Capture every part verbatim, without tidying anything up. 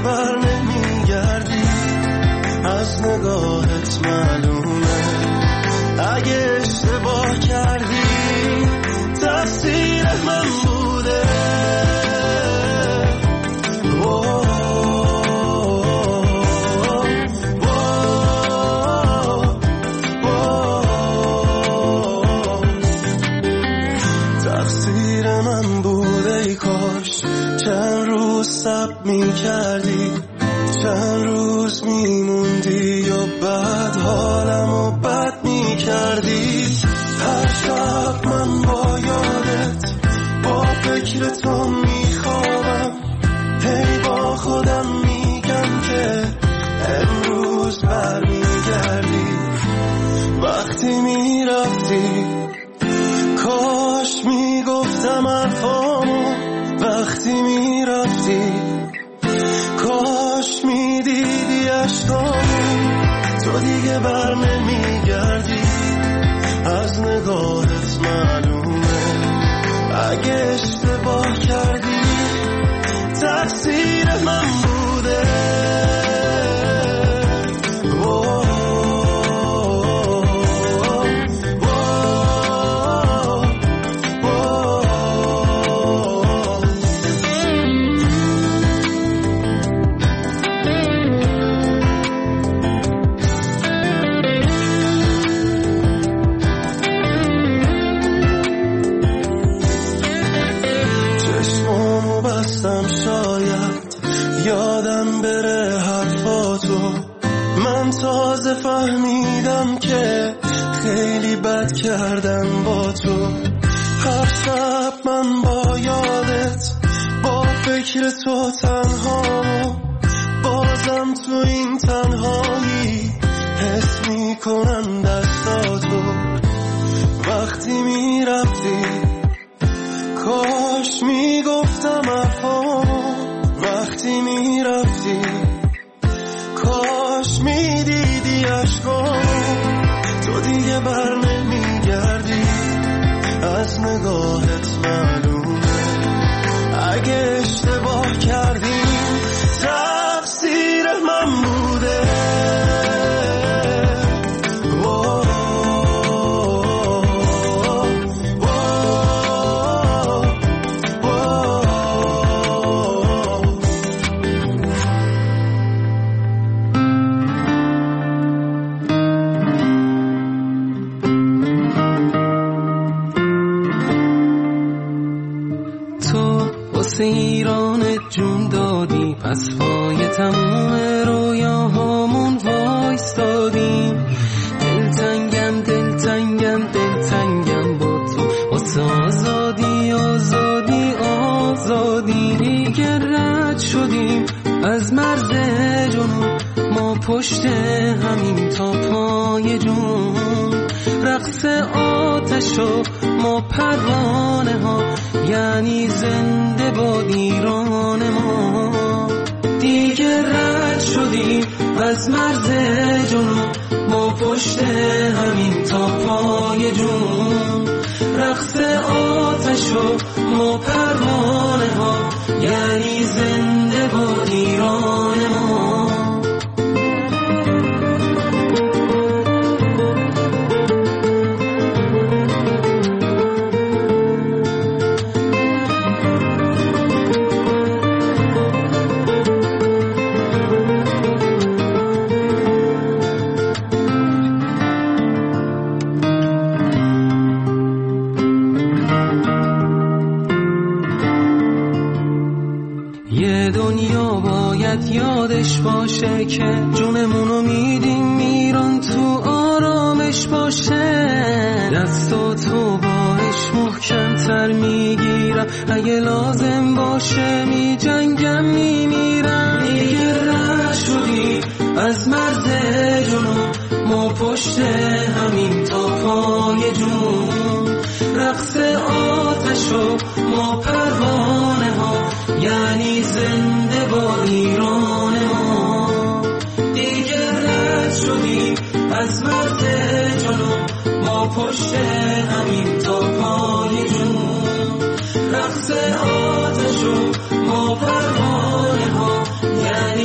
بر نمیگردی، از نگاهت معلومه. اگه اشتباه کردی تقصیر من بوده. تقصیر من بوده. ای کاش چند روز صبر می کردی، چند روز می موندی و بعد حالم و بد می کردی. هر شب من با یادت با فکر تو می خوابم، هی با خودم میگم که امروز بر می گردی. وقتی می رفتی کاش می گفتم حرفامو، وقتی می رفتی کاش می دیدی عشقامو. تو دیگه بر نمی گردی، از نگاهت معلومه. اگه اشتباه کردی تقصیر من بوده. یادم بره حرفاتو، من تازه فهمیدم که خیلی بد کردم با تو. هر شب من با یادت با فکر تو تنهامو، بازم تو این تنهایی حس میکنم دستاتو. وقتی میرفتی کاش میگفتم حرفامو، وقتی می رفتی کاش می دیدی عشقامو. تو دیگه بر نمی گردی، از نگاهت معلومه. اگه اشتباه کردی تقصیر من بوده. ایران جون دادی، پس پای تموم رویاهامون وایستادیم. دلتنگم دلتنگم دلتنگم با تو، واسه آزادی آزادی آزادی. دیگه رد شدیم از مرز جنون، ما پشت همین تا پای جون. رقص آتش و ما پروانه ها، یعنی زنده باد ایران ما. دیگه رد شدیم از مرز جنون، ما پشت همین تا پای جون. رقص آتش و ما پروانه ها، یعنی زنده باد ایران ما. یادش باشه که جونمونو میدیم ایران، تو آرامش باشه. دستاتو باش محکم تر میگیرم، اگه لازم باشه می جنگم میمیرم. دیگه رد شدی از مرز جنون، ما پشت همین تا پای جون. رقص آتش و ما پروانه ها، یعنی زنده با ایران ما. دیگه رد شدیم از مرز جنون، ما پشت همین تا پای جون. رقص آتش و ما پروانه ها، یعنی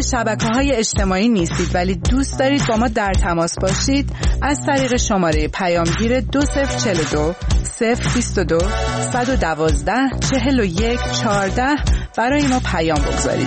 شبکه‌های اجتماعی نیستید ولی دوست دارید با ما در تماس باشید، از طریق شماره پیامگیر دو صفر چهل و دو صفر بیست و دو صد و دوازده چهل و یک چهارده برای ما پیام بگذارید.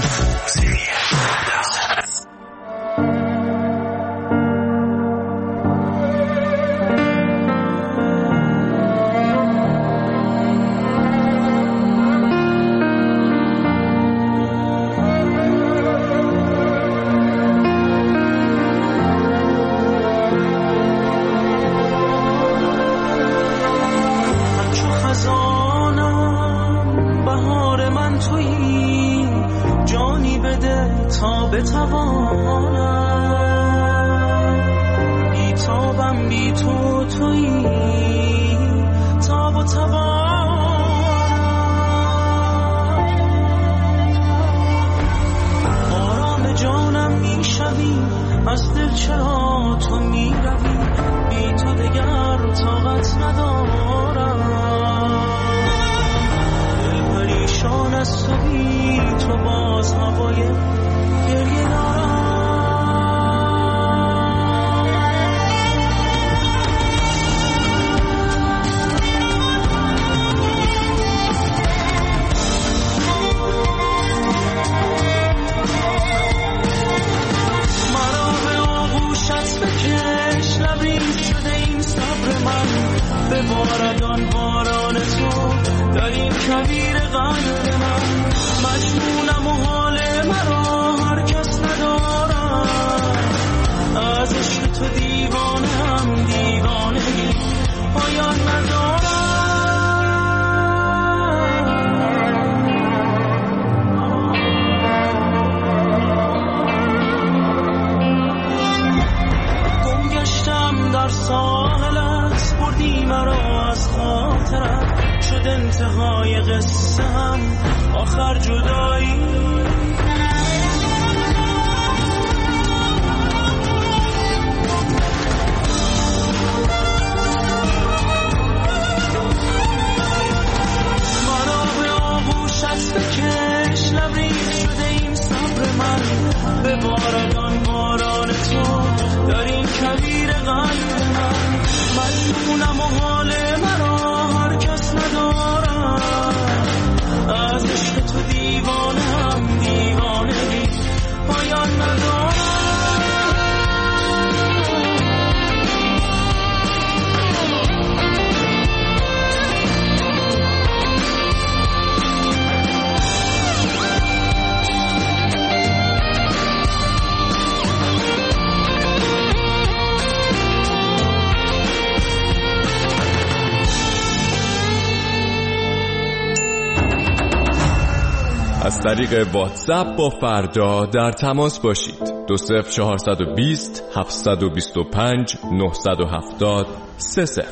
از طریق واتساپ با فردا در تماس باشید. دو صفر چهارصد و بیست هفتصد و بیست و پنج نهصد و هفتاد سه صفر.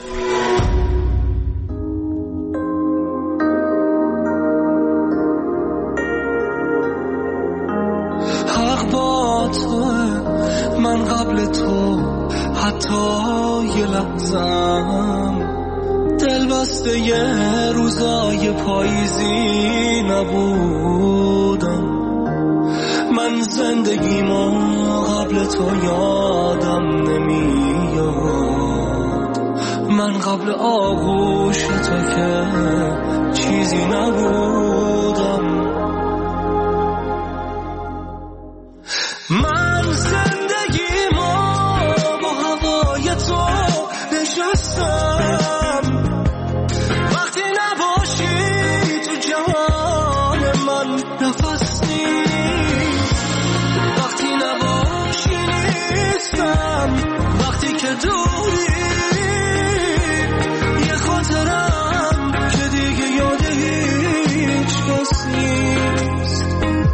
حق با توه، من قبل تو حتی یه لحظم دل بسته یه روزای پاییزی نبودم. من زندگیمو قبل تو یادم نمیاد، من قبل آغوش تو که چیزی نبودم. من زندگیمو با هوای تو نشستم، وقتی نباشی تو جهان من نفس نیست، وقتی نباشی نیستم، وقتی که دوری یه خاطرم که دیگه یاد هیچ کس نیست.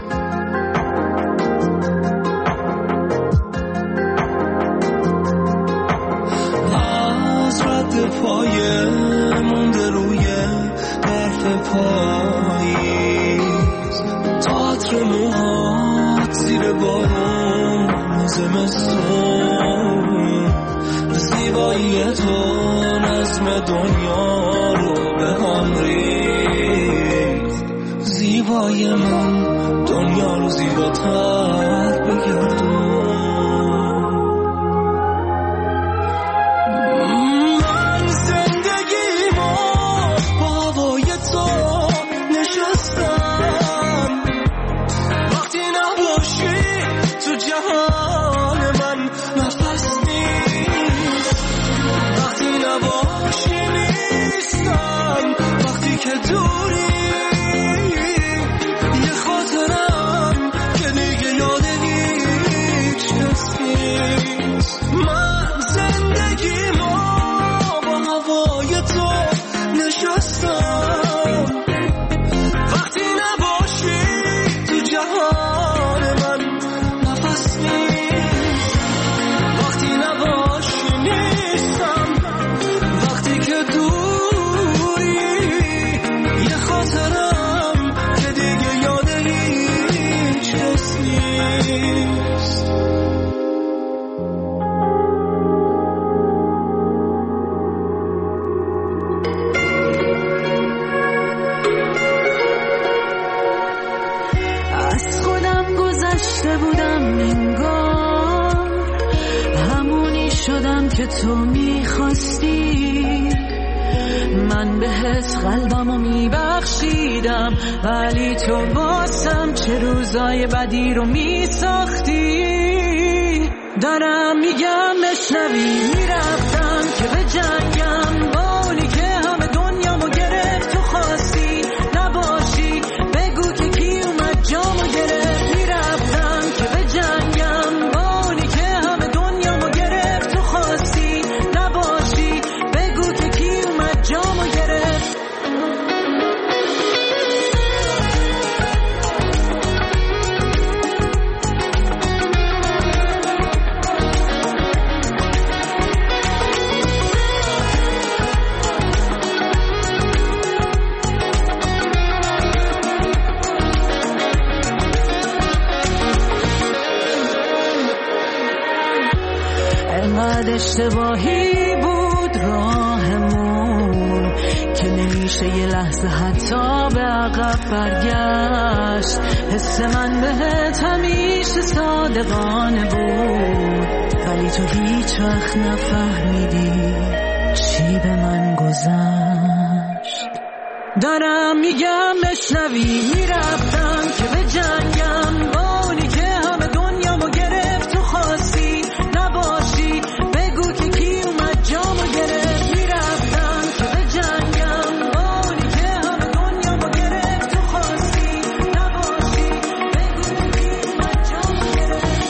از رد پایه مونده روی برف پاییز، تئاتر موهات زیر بارون زمستون، زیبایی تو نظم دنیا رو به هم ریخت. زیبای من دنیا رو زیباتر بگردون. من زندگیمو با هوای تو نشستم، وقتی نباشی تو جهان من نفس نیست، وقتی نباشی نیستم، وقتی که دوری یه خاطرم که دیگه یاد هیچ کس نیست. من زندگیمو با هوای تو نشستم، وقتی نباشی تو جهان من نفس نیست، وقتی نباشی نیستم، وقتی که دوری یه خاطرم که دیگه یاد هیچ کس نیست. از خودم گذشته بودم انگار، همونی شدم که تو میخواستی. من بهت قلبمو میبخشیدم، ولی تو باسم چه روزای بدی رو میساختی. دارم میگم بشنوی، میرفتم که به جنگم با اونی که همه دنیامو گرفت. تو خواستی نباشی، بگو که کی اومد جامو گرفت. میرفتم که به جنگم با اونی که همه دنیامو گرفت. تو خواستی نباشی، بگو که کی اومد جامو گرفت. انقدر اشتباهی بود راهمون که نمیشه یه لحظه حتی به عقب برگشت. حس من بهت همیشه صادقانه بود، ولی تو هیچ وقت نفهمیدی چی به من گذشت. دارم میگم بشنوی، میرفتم که به جنگم با اونی که همه دنیامو گرفت. تو خواستی نباشی، بگو که کی اومد جامو گرفت. میرفتم که به جنگم با اونی که همه دنیامو گرفت. تو خواستی نباشی، بگو که کی اومد جامو گرفت.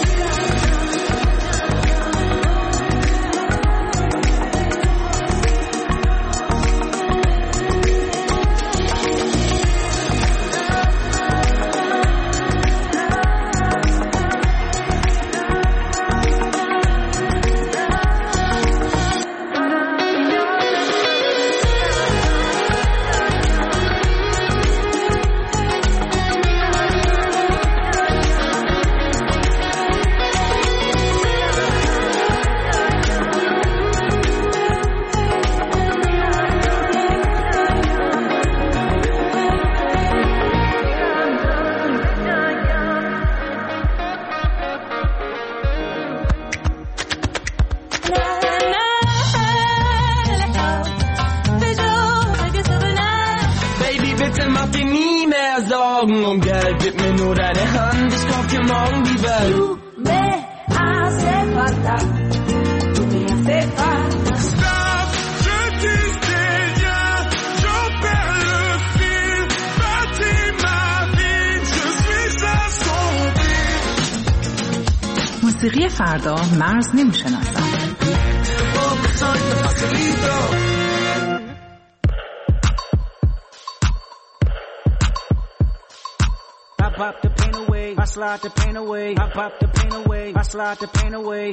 Augen, Geld, gib mir nur deine Hand, ich kauf dir morgen die Welt. Du me hace falta, tu me hace falta. Stop, je disais rien, j'en perds le fil, bâtis ma vie, je suis assombri. موسیقی فردا مرز نمیشناسم. I pop the pain away, I slide the pain away. I pop the pain away, I slide the pain away.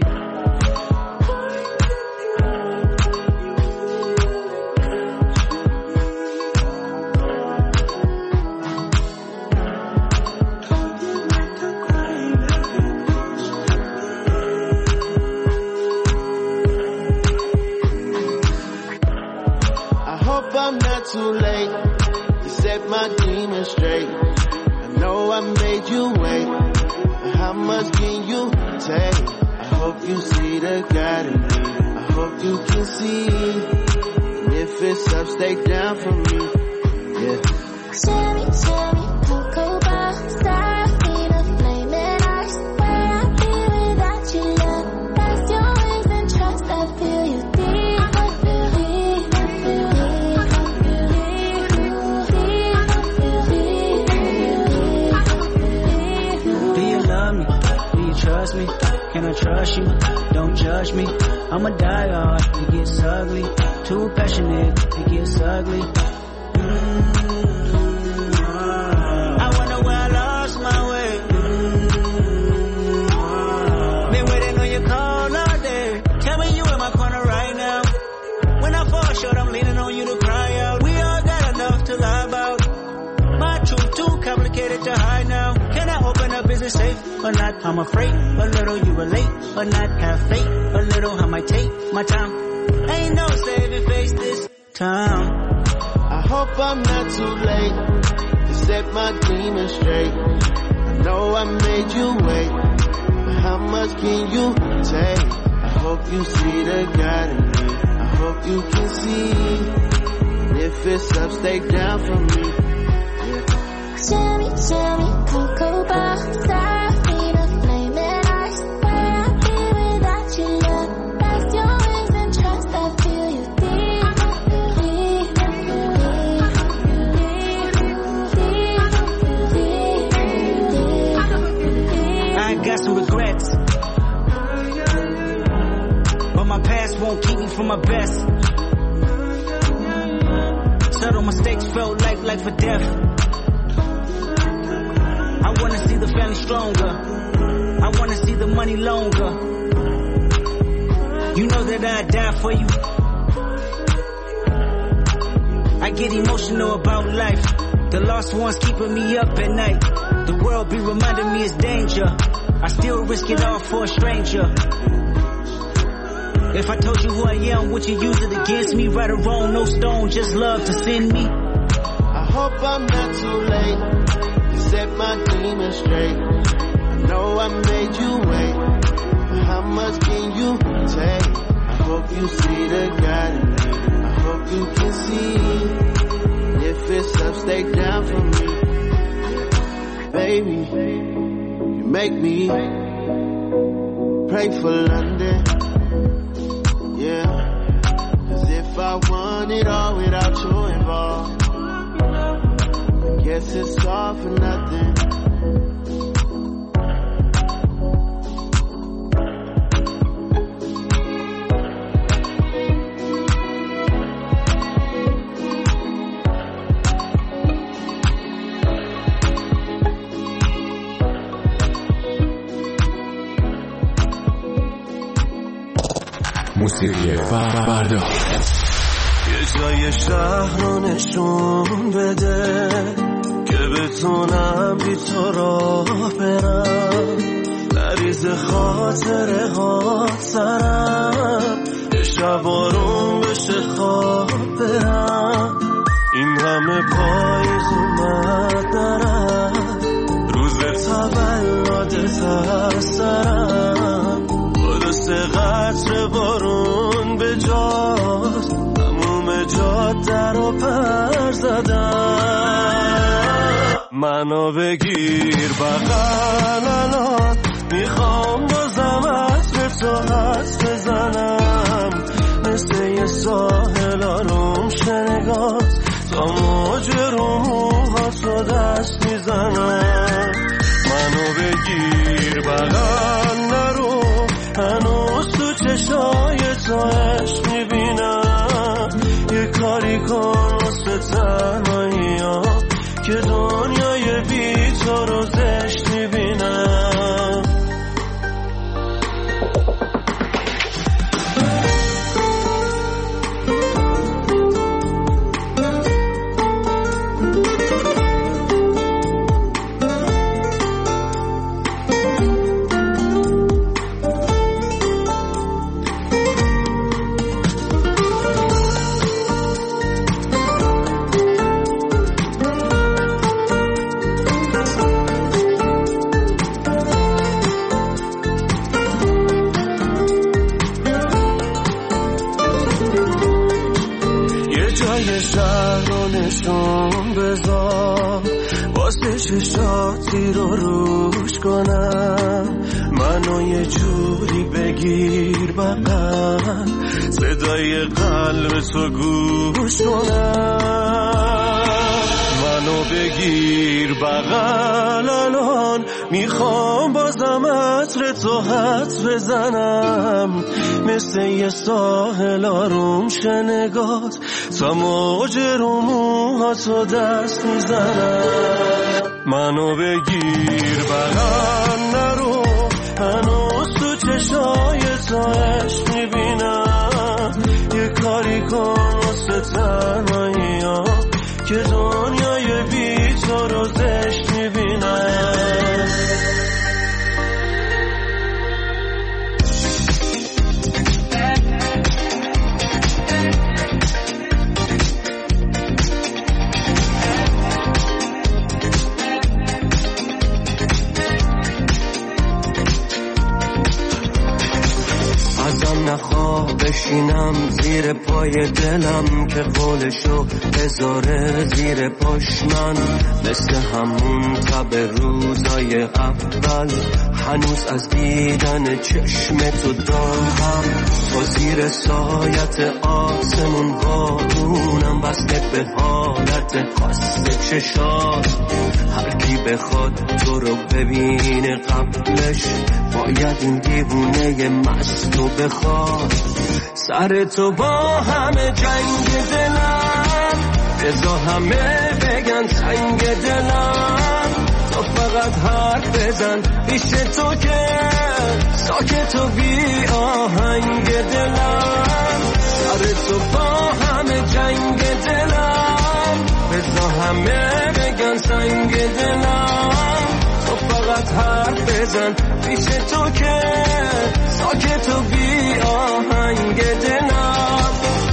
I hope I'm not too late to set my demons straight. I know I made you wait, but how much can you take? I hope you see the God in me. I hope you can see. And if it's up, stay down for me. Yeah. Cherry, cherry, cocoa bar, Serafina, flaming ice. Where I'd be without you, love. That's your wings and trust. I feel you deep. I feel deep. I feel deep. I feel deep. I feel deep. I feel deep. Do you love me? Do you trust me? Can I trust you? Don't judge me. I'm a die-hard. It gets ugly. Too passionate. It gets ugly. I wonder where I lost my way. Been waiting on your call all day. Tell me you in my corner right now. When I fall short, I'm leaning on you to cry out. We all got enough to lie about. My truth too complicated to hide now. Can I open up? Is it safe or not? I'm afraid a little you relate or not. Have faith a little. I might take my time. Ain't no saving face this time. I hope I'm not too late to set my demons straight. I know I made you wait, but how much can you take? I hope you see the God in me. I hope you can see. And if it's up, stay down for me. Yeah. Cherry, cherry, cocoa bar, Serafina, flaming ice. Where I'd be without you, love. That's your wings and trust. I feel you deep. I feel deep. I feel deep. I got some regrets, but my past won't keep me from my best. Subtle mistakes felt like life or death. I wanna see the family stronger. I wanna see the money longer. You know that I'd die for you. I get emotional about life. The lost ones keeping me up at night. The world be reminding me it's danger. I still risk it all for a stranger. If I told you who I am, would you use it against me? Right or wrong, no stone, just love to send me. I hope I'm not too late to set my demons straight. I know I made you wait, but how much can you take? I hope you see the God in me. I hope you can see. If it's up, stay down for me. Baby, you make me pray for London. Yeah, cause if I want it all without you involved, I guess it's all for nothing. موسیقی فردا یه جای شهر رو نشون بده که بتونم بی تو راه برم، نریز خاطره ها سرم، یه شب آروم بشه خواب برم. این همه پاییز اومد درم، روز تولدت از سرم، با سه قطره بارون به جاست، تموم جاده رو پر زدم. منو بگیر بغل الان، میخوام بازم عطر تو حس بزنم، مثل یه ساحل آروم شنگاز، تا موج رو موهاتو دست میزنم. منو بگیر بغل نرو، هنوز تو چشای تو عشق میبینم، یه کاری کن واسه تنهایی ها که دنیای بی تو رو زشت میبینم. جای شهر رو نشون بذار، واسه چشاتی رو روش کنم، منو یه جوری بگیر بغل، صدای قلب تو گوش کنم، منو بگیر بغل الان، میخوام بازم عطر تو حد بزنم، مثل یه ساحل آروم شه نگات، تا موج رو موهاتو دست میزنم، منو بگیر بغل نرو، هنوز تو چشای تو عشق میبینم، یه کاری کن واسه تنهایی ها که دنیای بی تو رو زشت میبینم. ازم نخواه بشینم زیر پای دلم که قولشو بذاره زیر پاش، من مثل همون تب روزای اول هنوز از دیدن چشم تو دارم، تو زیر سایت آسمون بارونم، وصله به حالت خاص چشات، هر کی بخواد تو رو ببینه قبلش باید این دیوونه مستو بخواد، سر تو با همه جنگ دلم، بزا همه بگن سنگ دلم، تو فقط حرف بزن پیش تو که ساکت و بی آهنگ دلم، سر تو با همه جنگ دلم، بزا همه بگن سنگ دلم، تو فقط حرف بزن پیش تو که ساکت و بی آهنگ دلم.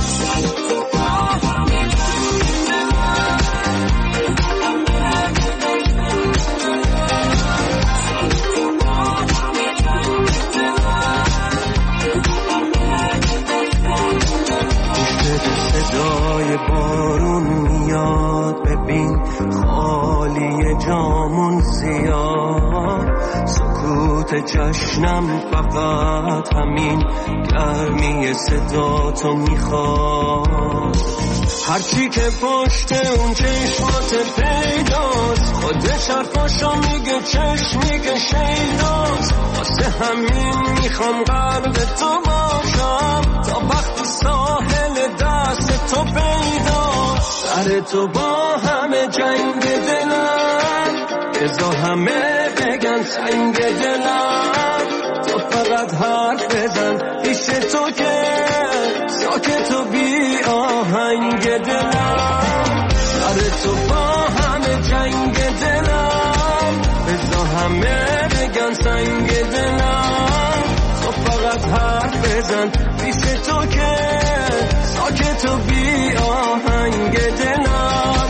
صدای بارون میاد، ببین خالی جامون زیاد، سکوت جشنم فقط همین گرمی صدا تو میخواد، هرچی که پشت اون چشمات پیداست، خودش حرفاشو میگه چشم میگه شیداست، واسه همین میخوام قلب تو باشم تا وقتی ساحل دست تو پیدا، سر تو با همه جنگ دلم، ازا همه بگن سنگ دلم، تو فقط حرف بزن پیش تو که ساکت و بی آهنگ دلم، سر تو با همه جنگ دلم، ازا همه بگن سنگ دلم، تو فقط حرف بزن پیش تو که ساکت و بی آهنگ دلم.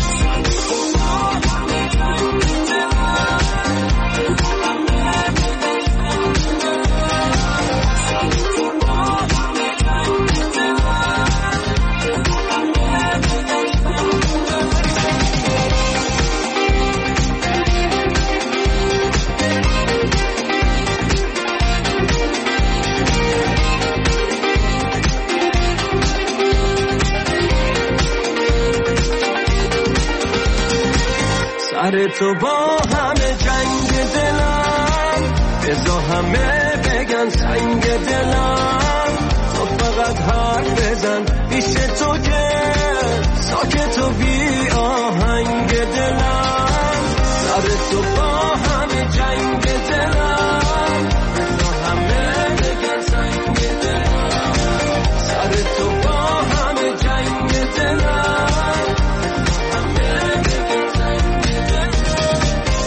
سر تو با همه جنگ دلم، ازا همه بگن سنگ دلم، تو فقط حرف بزن پیش تو که ساکت و بی آهنگ دلم، سر تو با همه جنگ دلم، ازا همه بگن سنگ دلم، سر تو با همه جنگ دلم، همه بگن سنگ دلم.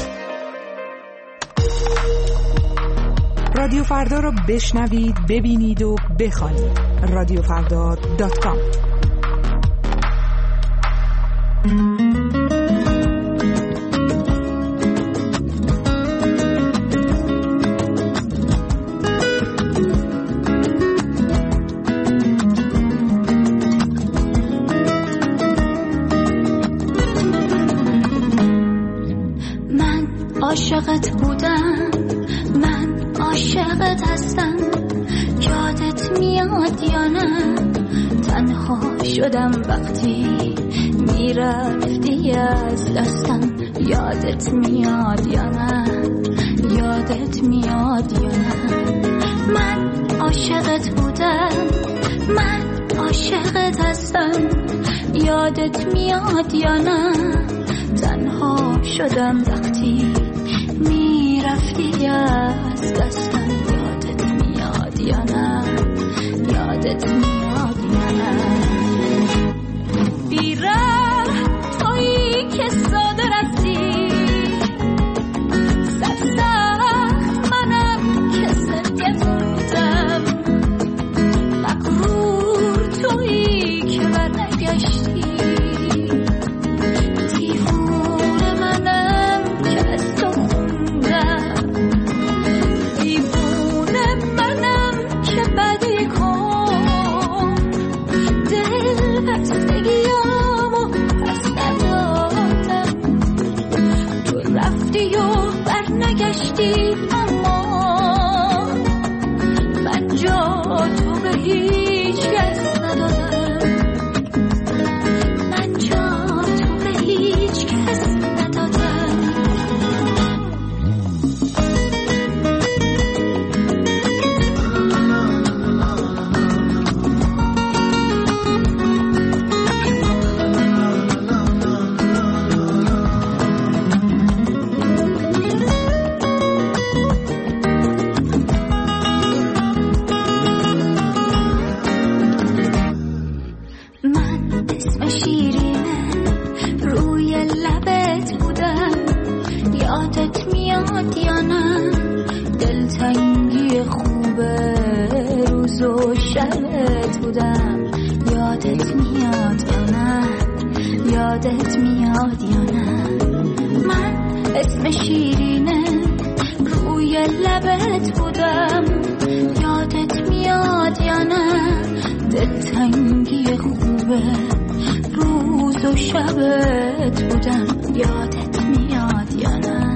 رادیو فردا رو بشنوید، ببینید و بخوانید. رادیو فردا دات کام. عاشقت بودم من عاشقت هستم یادت میاد یا نه تنها شدم وقتی میرفتی از دستم یادت میاد یا نه یادت میاد یا نه من عاشقت بودم من عاشقت هستم یادت میاد یا نه تنها شدم وقتی میرفتی از دستم یادت میاد یا نه یادت میاد یا نه بیره تویی که ساده رفتی سرسخت منم که سنگه بودم مغرور تویی که برنگشتی دیوونه منم که از تو خوندم دیوونه منم که بدی کن دل بستگیامو پس ندادم تو رفتی و برنگشتی اما من جا تو به هیچ کس ندادم من جا تو به هیچ کس ندادم من اسم شیرینه روی لبت بودم یادت میاد یا نه دلتنگی خوبه روز و شبت بودم یادت میاد یا نه یادت میاد یا نه من اسم شیرینه روی لبت بودم یادت میاد یا نه دلتنگی خوبه روز و شبت بودم یادت میاد یا نه